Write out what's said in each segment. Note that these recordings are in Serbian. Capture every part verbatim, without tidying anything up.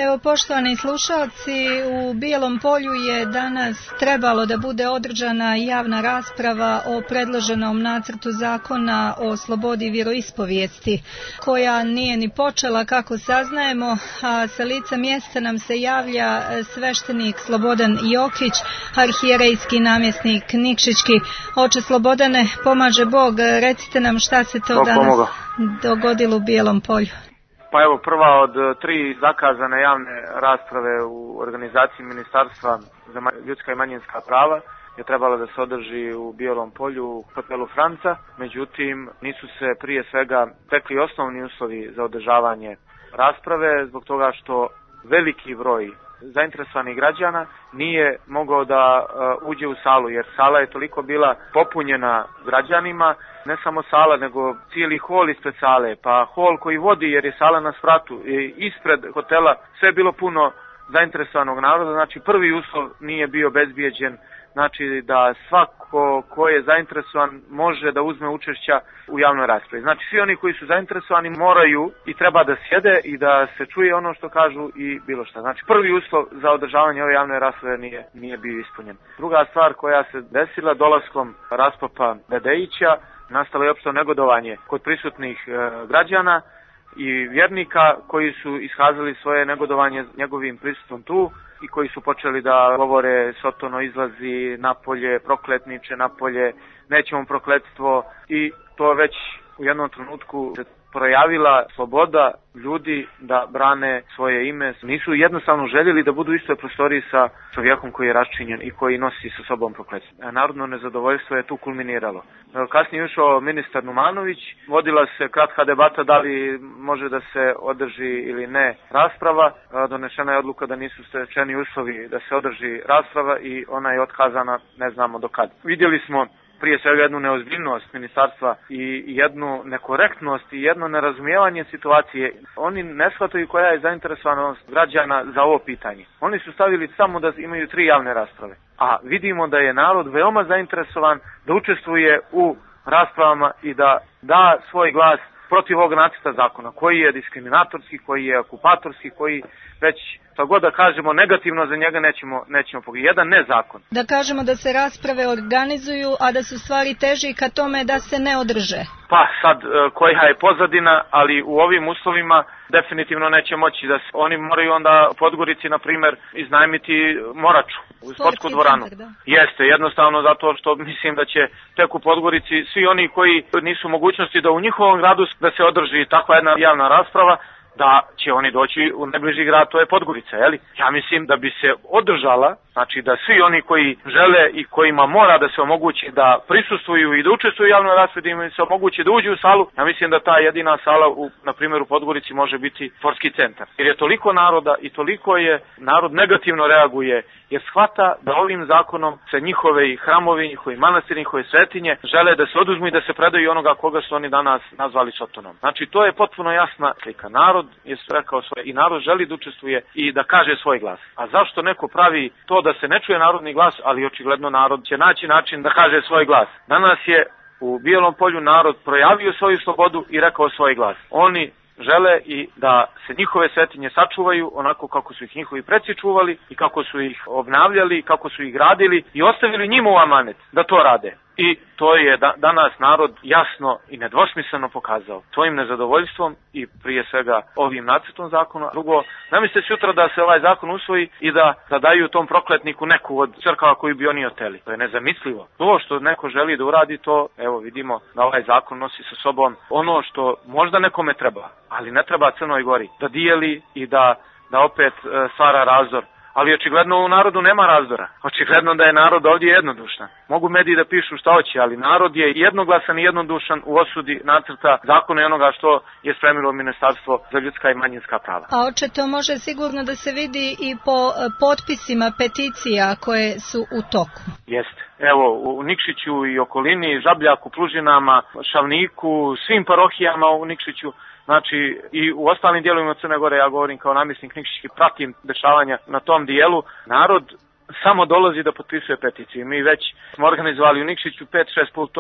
Evo, poštovani slušalci, u Bijelom Polju je danas trebalo da bude održana javna rasprava o predloženom nacrtu zakona o slobodi vjeroispovijesti, koja nije ni počela, kako saznajemo, a sa lica mjesta nam se javlja sveštenik Slobodan Jokić, arhijerejski namjesnik Nikšićki. Oče Slobodane, pomaže Bog, recite nam šta se to Bog danas pomoga. dogodilo u Bijelom Polju. Pa evo, prva od tri zakazane javne rasprave u organizaciji Ministarstva za ljudska i manjinska prava je trebala da se održi u Bijelom Polju u hotelu Franca, međutim nisu se prije svega stekli osnovni uslovi za održavanje rasprave zbog toga što veliki broj zainteresovanih građana nije mogao da uh, uđe u salu, jer sala je toliko bila popunjena građanima, ne samo sala, nego cijeli hol ispred sale, pa hol koji vodi, jer je sala na spratu, ispred hotela, sve je bilo puno zainteresovanog naroda, znači prvi uslov nije bio bezbijeđen, znači da svako ko je zainteresovan može da uzme učešća u javnoj raspravi. Znači svi oni koji su zainteresovani moraju i treba da sjede i da se čuje ono što kažu i bilo šta. Znači prvi uslov za održavanje ove javne rasprave nije, nije bio ispunjen. Druga stvar koja se desila dolaskom raspopa Dedejića, nastalo je opšto negodovanje kod prisutnih e, građana i vjernika koji su iskazali svoje negodovanje njegovim prisustvom tu i koji su počeli da govore Sotono izlazi napolje, prokletniče napolje, nećemo prokletstvo, i to već u jednom trenutku se projavila sloboda ljudi da brane svoje ime. Nisu jednostavno željeli da budu u istoj prostoriji sa čovjekom koji je raščinjen i koji nosi sa sobom prokletstvo. Narodno nezadovoljstvo je tu kulminiralo. Kasnije ušao ministar Numanović, vodila se kratka debata da li može da se održi ili ne rasprava. Donešena je odluka da nisu stečeni uslovi da se održi rasprava i ona je otkazana ne znamo do kad. Vidjeli smo prije svega jednu neozbiljnost ministarstva i jednu nekorektnost i jedno nerazumijevanje situacije. Oni ne shvataju koja je zainteresovanost građana za ovo pitanje. Oni su stavili samo da imaju tri javne rasprave, a vidimo da je narod veoma zainteresovan da učestvuje u raspravama i da da svoj glas protiv ovog nacrta zakona, koji je diskriminatorski, koji je okupatorski, koji već što god da kažemo negativno za njega nećemo, nećemo pogledati. Jedan ne zakon. Da kažemo da se rasprave organizuju, a da su stvari teži ka tome da se ne održe. Pa sad koja je pozadina, ali u ovim uslovima definitivno neće moći da se, oni moraju onda u Podgorici, na primjer, iznajmiti Moraču u sportsku dvoranu. Centar, Jeste, jednostavno zato što mislim da će tek u Podgorici svi oni koji nisu mogućnosti da u njihovom gradu da se održi takva jedna javna rasprava, da će oni doći u najbliži grad, to je Podgorica, je li? Ja mislim da bi se održala, znači da svi oni koji žele i kojima mora da se omogući da prisustvuju i da učestvuju u javnoj raspravi, da im se omogući da uđu u salu, ja mislim da ta jedina sala, u, na primjer u Podgorici, može biti sportski centar. Jer je toliko naroda i toliko je narod negativno reaguje, jer shvata da ovim zakonom se njihove hramovi, njihovi manastiri, njihove svetinje žele da se oduzmu i da se predaju onoga koga su oni danas nazvali Sotonom. Znači to je potpuno jasna slika. Narod je rekao svoje i narod želi da učestvuje i da kaže svoj glas. A zašto neko pravi to da se ne čuje narodni glas, ali očigledno narod će naći način da kaže svoj glas. Danas je u Bijelom Polju narod projavio svoju slobodu i rekao svoj glas. Oni žele i da se njihove svetinje sačuvaju onako kako su ih njihovi preci čuvali i kako su ih obnavljali, kako su ih gradili i ostavili njima u amanet da to rade. I to je da, danas narod jasno i nedvosmisleno pokazao svojim nezadovoljstvom i prije svega ovim nacrtom zakona. Drugo, zamislite sutra da se ovaj zakon usvoji i da, da daju tom prokletniku neku od crkava koju bi oni oteli. To je nezamislivo. To što neko želi da uradi, to evo vidimo da ovaj zakon nosi sa sobom ono što možda nekome treba, ali ne treba Crnoj Gori da dijeli i da, da opet e, stvara razdor. Ali očigledno u narodu nema razdora. Očigledno da je narod ovdje jednodušan. Mogu mediji da pišu šta hoće, ali narod je jednoglasan i jednodušan u osudi nacrta zakona i onoga što je spremilo Ministarstvo za ljudska i manjinska prava. A oče, to može sigurno da se vidi i po potpisima peticija koje su u toku. Jeste. Evo, u Nikšiću i okolini, Žabljaku, Plužinama, Šavniku, svim parohijama u Nikšiću, znači i u ostalim dijelovima Crne Gore, ja govorim kao namjesnik Nikšićki, pratim dešavanja na tom dijelu, narod samo dolazi da potpisuje peticiju. Mi već smo organizovali u Nikšiću pet šest pultova,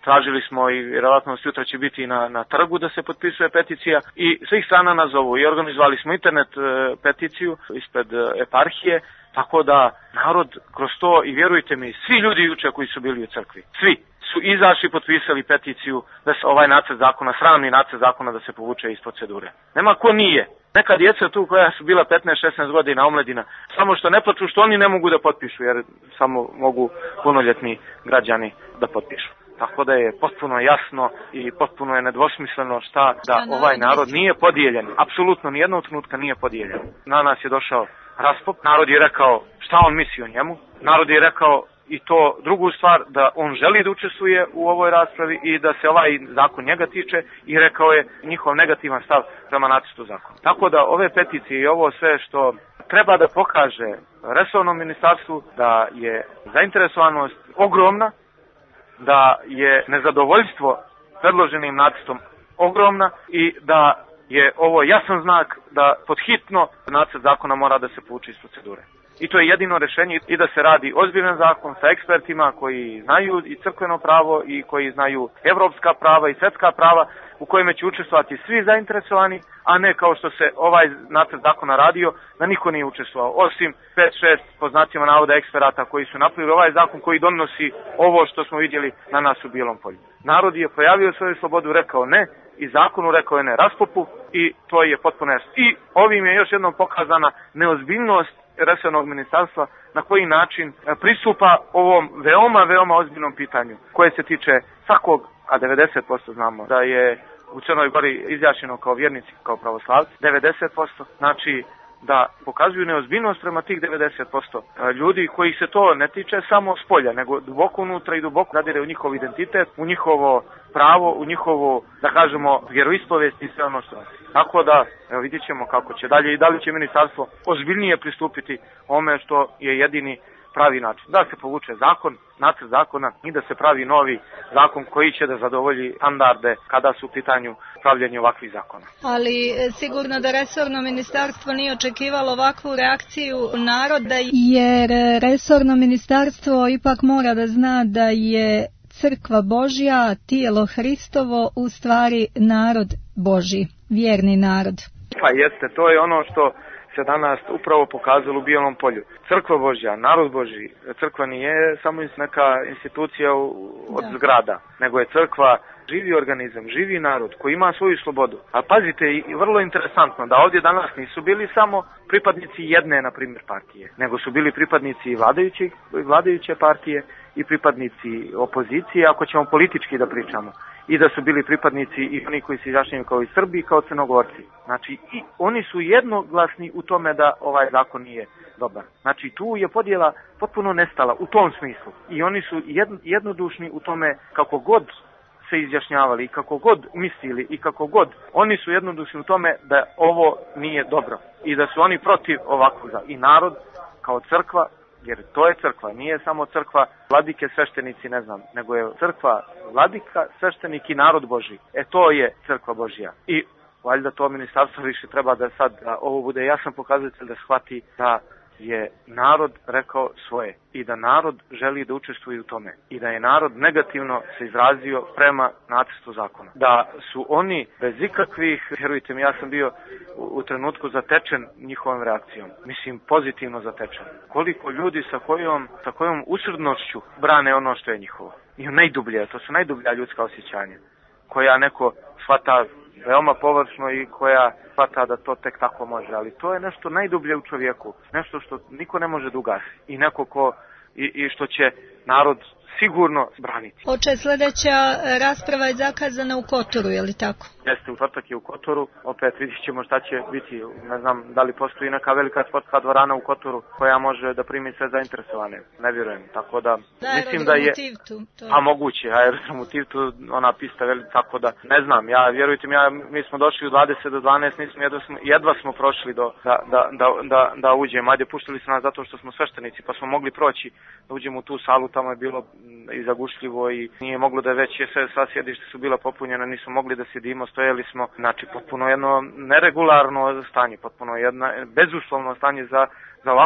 tražili smo i vjerovatno sutra će biti na, na trgu da se potpisuje peticija i svih strana nas zovu i organizovali smo internet e, peticiju ispred e, eparhije, tako da narod kroz to, i vjerujte mi, svi ljudi juče koji su bili u crkvi, svi su izašli, potpisali peticiju da se ovaj nacrt zakona, sramni nacrt zakona, da se povuče iz procedure. Nema ko nije. Neka djeca tu koja su bila petnaest šesnaest godina omladina, samo što ne plaču što oni ne mogu da potpišu, jer samo mogu punoljetni građani da potpišu. Tako da je potpuno jasno i potpuno je nedvosmisleno šta da ovaj narod nije podijeljen. Apsolutno nijednog trenutka nije podijeljen. Na nas je došao raspop, narod je rekao šta on misli o njemu, narod je rekao i to drugu stvar, da on želi da učestvuje u ovoj raspravi i da se ovaj zakon njega tiče, i rekao je njihov negativan stav prema nacrtu zakona. Tako da ove peticije i ovo sve što treba da pokaže resornom ministarstvu da je zainteresovanost ogromna, da je nezadovoljstvo predloženim nacrtom ogromna i da je ovo jasan znak da podhitno nacrt zakona mora da se povuče iz procedure. I to je jedino rješenje, i da se radi ozbiljan zakon sa ekspertima koji znaju i crkveno pravo i koji znaju evropska prava i svjetska prava, u kojima će učestvovati svi zainteresovani, a ne kao što se ovaj nacrt zakona radio, da niko nije učestvovao, osim pet šest po znacima navoda eksperata koji su napravili ovaj zakon koji donosi ovo što smo vidjeli na nas u Bijelom polju. Narod je projavio svoju slobodu, rekao ne, i zakonu rekao je ne raspopu, i to je potpuno jasno. I ovim je još jednom pokazana neozbiljnost resornog ministarstva na koji način pristupa ovom veoma, veoma ozbiljnom pitanju koje se tiče svakog, a devedeset posto znamo da je u Crnoj Gori izjašnjeno kao vjernici, kao pravoslavci, devedeset posto, znači da pokazuju neozbiljnost prema tih devedeset posto ljudi koji se to ne tiče samo s polja, nego duboko unutra i duboko zadire u njihov identitet, u njihovo pravo, u njihovo, da kažemo, vjeroispovijest i sve ono što nosi. Tako da, evo, vidjet ćemo kako će dalje i da li će ministarstvo ozbiljnije pristupiti ome što je jedini pravi način. Da se povuče zakon, nacrt zakona, i da se pravi novi zakon koji će da zadovolji standarde kada su u pitanju pravljenje ovakvih zakona. Ali sigurno da resorno ministarstvo nije očekivalo ovakvu reakciju naroda, jer resorno ministarstvo ipak mora da zna da je crkva Božja, tijelo Hristovo, u stvari narod Božji, vjerni narod. Pa jeste, to je ono što se danas upravo pokazalo u Bijelom polju. Crkva Božja, narod Božji, crkva nije samo neka institucija od da. zgrada, nego je crkva živi organizam, živi narod koji ima svoju slobodu. A pazite, i vrlo interesantno da ovdje danas nisu bili samo pripadnici jedne, na primjer, partije, nego su bili pripadnici vladajuće, vladajuće partije i pripadnici opozicije, ako ćemo politički da pričamo, i da su bili pripadnici i oni koji se izjašnjaju kao i Srbi, kao Crnogorci. Znači, i oni su jednoglasni u tome da ovaj zakon nije dobar. Znači, tu je podjela potpuno nestala u tom smislu. I oni su jednodušni u tome kako god se izjašnjavali i kako god mislili i kako god, oni su jednodušni u tome da ovo nije dobro i da su oni protiv ovakvog. I narod kao crkva, jer to je crkva, nije samo crkva vladike, sveštenici, ne znam, nego je crkva vladika, sveštenik i narod Božji. E to je crkva Božja. I valjda to ministarstvo više treba da sad da ovo bude jasan pokazatelj da shvati da je narod rekao svoje i da narod želi da učestvuje u tome i da je narod negativno se izrazio prema nacrtu zakona. Da su oni bez ikakvih, vjerujte mi, ja sam bio u, u trenutku zatečen njihovom reakcijom. Mislim, pozitivno zatečen. Koliko ljudi sa kojom, sa kojom usrdnošću brane ono što je njihovo. I najdublje, to su najdublja ljudska osjećanja koja neko shvata veoma površno i koja shvata da to tek tako može, ali to je nešto najdublje u čovjeku, nešto što niko ne može da ugasi i neko ko i, i što će narod sigurno braniti. Oče, sljedeća rasprava je zakazana u Kotoru, je li tako? Jeste, u četvrtak je u Kotoru, opet vidjet ćemo šta će biti, ne znam da li postoji neka velika sportska dvorana u Kotoru koja može da primi sve zainteresovane, ne vjerujem, tako da, da mislim da je, Tivtu, to je. a moguće, aerodrom u Tivtu, ona pista velika, tako da, ne znam, ja, vjerujte mi, ja, mi smo došli u dvadeset do dvanaest, nismo, jedva, smo, jedva smo prošli do, da, da, da, da, da uđemo, ajde, puštili su nas zato što smo sveštenici, pa smo mogli proći da uđemo u tu salu, tamo je bilo i zagušljivo i nije moglo da već je sve, sva sjedište su bila popunjena, nismo mogli da sjedimo, stojali smo, znači potpuno jedno neregularno stanje, potpuno jedno bezuslovno stanje za, za ovakvu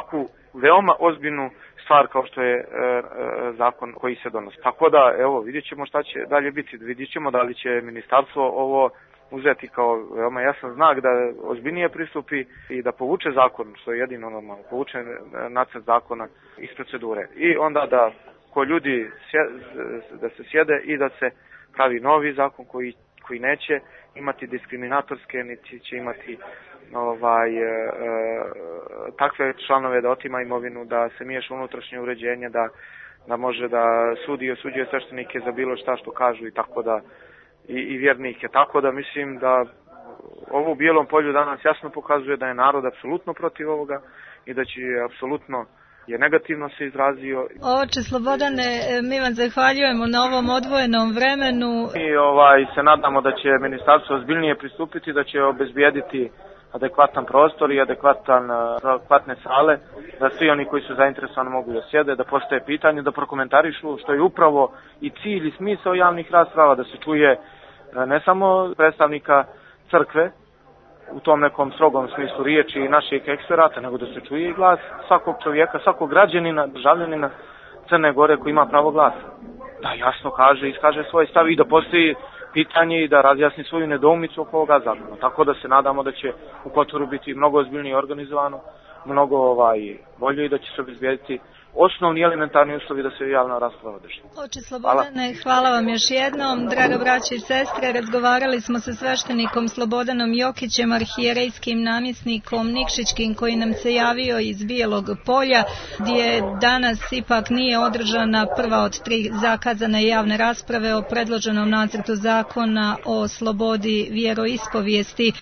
veoma ozbiljnu stvar kao što je e, e, zakon koji se donosi. Tako da, evo, vidjet ćemo šta će dalje biti. Vidjet ćemo da li će ministarstvo ovo uzeti kao veoma jasan znak da ozbiljnije pristupi i da povuče zakon, što je jedino normalno, povuče nacrt zakona iz procedure. I onda da ko ljudi sje, da se sjede i da se pravi novi zakon koji, koji neće imati diskriminatorske, niti će imati ovaj, e, e, takve članove da otima imovinu, da se miješa unutrašnje uređenje, da, da može da sudi i osuđuje sveštenike za bilo šta što kažu i tako da i, i vjernike. Tako da mislim da ovo u Bijelom polju danas jasno pokazuje da je narod apsolutno protiv ovoga i da će apsolutno je negativno se izrazio. Oče Slobodane, mi vam zahvaljujemo na ovom odvojenom vremenu. Mi ovaj, se nadamo da će ministarstvo ozbiljnije pristupiti, da će obezbijediti adekvatan prostor i adekvatan, adekvatne sale, da svi oni koji su zainteresovani mogu da sjede, da postoje pitanje, da prokomentarišu, što je upravo i cilj i smisao javnih rasprava, da se čuje ne samo predstavnika crkve, u tom nekom strogom smislu riječi i naših eksperata, nego da se čuje i glas svakog čovjeka, svakog građanina, državljanina Crne Gore koji ima pravo glasa. Da jasno kaže, iskaže svoj stav i da postoji pitanje i da razjasni svoju nedoumicu oko ovoga zakona. Tako da se nadamo da će u Kotoru biti mnogo ozbiljnije organizovano, mnogo ovaj, bolje i da će se obezbijediti osnovni elementarni uslovi da se javna rasprava održi. Oče Slobodane, hvala. hvala vam još jednom. Draga braća i sestre, razgovarali smo sa sveštenikom Slobodanom Jokićem, arhijerejskim namjesnikom Nikšićkim, koji nam se javio iz Bijelog polja, gdje danas ipak nije održana prva od tri zakazane javne rasprave o predloženom nacrtu zakona o slobodi vjeroispovijesti.